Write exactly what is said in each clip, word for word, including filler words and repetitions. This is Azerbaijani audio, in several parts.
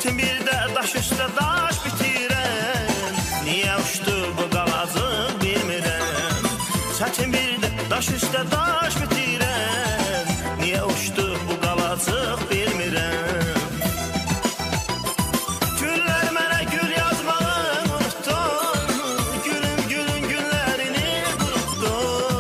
Çətin bir də daş üstə daş bitirəm. Niyə uçdu bu qalacıq bilmirəm. Çətin bir də daş üstə daş bitirəm. Niyə uçdu bu qalacıq bilmirəm. Güllər mənə gül yazmağı unutdu. Gülüm gülün günlərini qurutdu.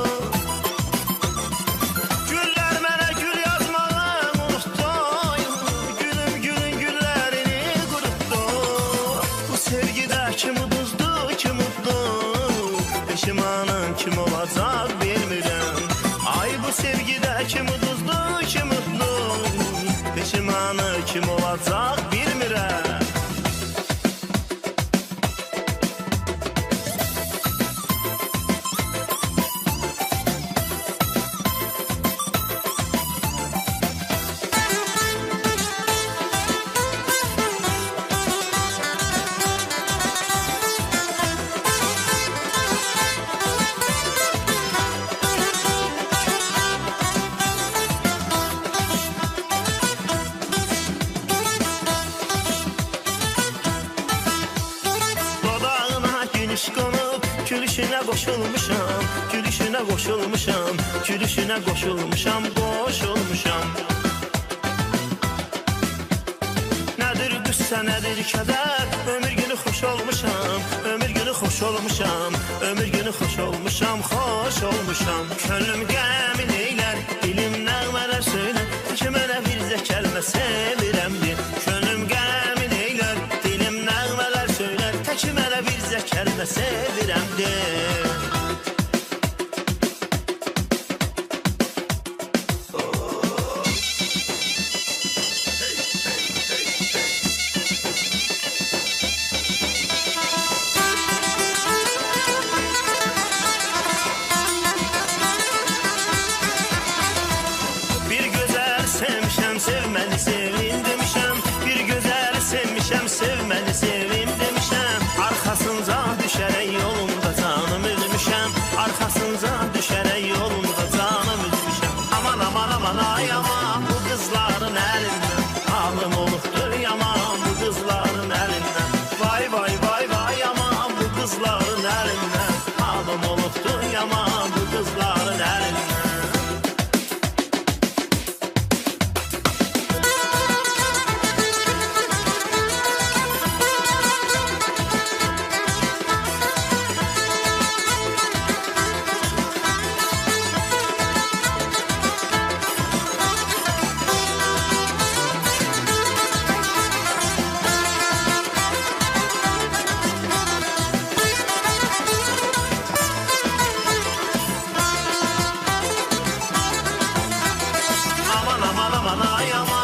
Güllər mənə gül yazmağı unutdu. Gülüm gülün günlərini qurutdu. Bu sevgidə kim uduzdu, kim uddu. Peşimanım kim olacaq bilmirəm. Ay bu sevgidə kim uduzdu, kim uddu. Peşimanı kim olacaq bilmirəm. Gülüş qonub, gülüşünə qoşulmuşam, gülüşünə qoşulmuşam, gülüşünə qoşulmuşam, qoşulmuşam. Nədir qüssə, nədir kədər, ömür günü xoş olmuşam, ömür günü xoş olmuşam, ömür günü xoş olmuşam, xoş olmuşam. Könlüm qəmin eylər, dilim nəğmələr söylər, ki mənə bir zəkəlmə sevirəmdir. Könlüm qəmin eylər, dilim nəğmələr söylər, ki mənə bir zəkəlmə sevirəmdir. Bir gözəl sevmişəm, sevməni sevim demişəm. Bir gözəl sevmişəm, sevməni sevim demişəm. Arxasınca düşərək yolunda canım üzmüşəm. Arxasınca düşərək yolunda canım üzmüşəm. Aman aman aman ay aman bu qızların əlindən. Halım olubdur yaman bu qızların əlindən. Vay vay vay vay aman bu qızların əlindən. Halım olubdur yaman bu qızların əlindən. Aman aman aman ay aman